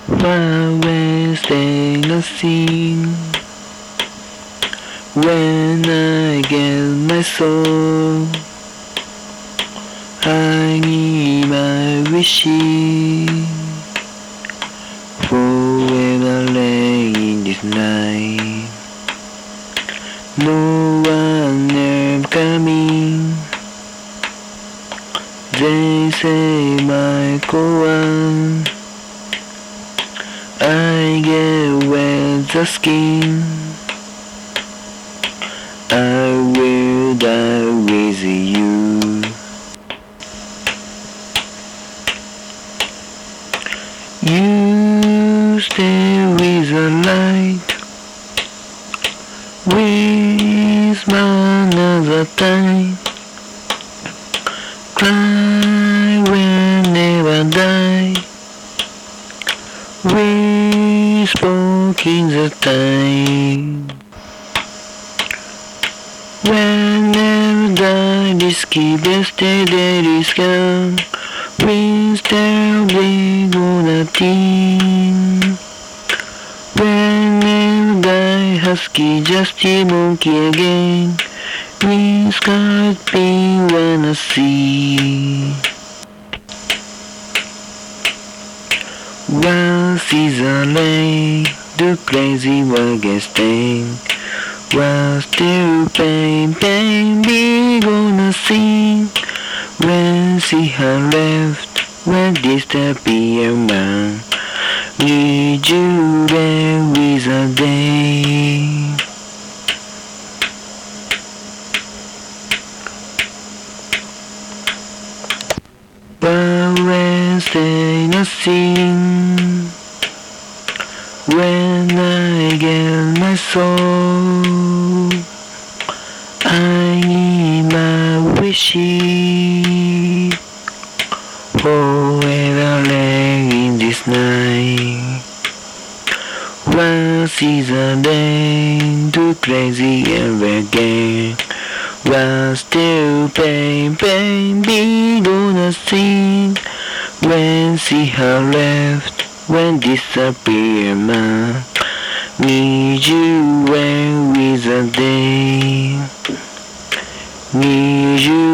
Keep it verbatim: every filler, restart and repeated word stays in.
Far away, stay nothing. When I get my soul, I need my wishes. Forever lay in this night. No one ever coming. They say my Koan. I get wet the skin. I will die with you. You stay with the light. With another time. Cry will never die. We spoke in the time. Whenever the risky yesterday is gone, we still big on a team. Whenever the husky just a monkey again, we scarred me wanna see. Once is a lay, the crazy one gets stained. While still pain, pain, we gonna sing. When she had left, when disappear man, need you there with a day. But when say nothing, when I get my soul, I need my wishes. Forever lay in this night. Once is a day, too crazy and again. While still pain, pain, be gonna sing. When she had left, when disappear man, need you when with a day, need you.